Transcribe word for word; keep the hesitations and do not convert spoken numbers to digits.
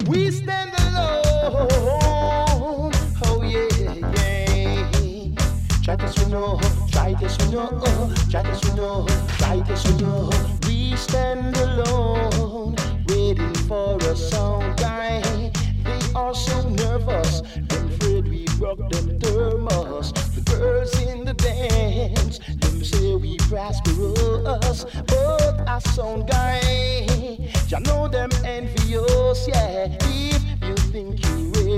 We stand alone. Oh yeah, yeah. Try to swing on, try to swing on, try to swing on, try to swing on. We stand alone, waiting for a sound guy. They are so nervous, them afraid we broke them thermos. The girls in the dance, them say we prosperous, but a sound guy, ya know them envious, yeah. If you think you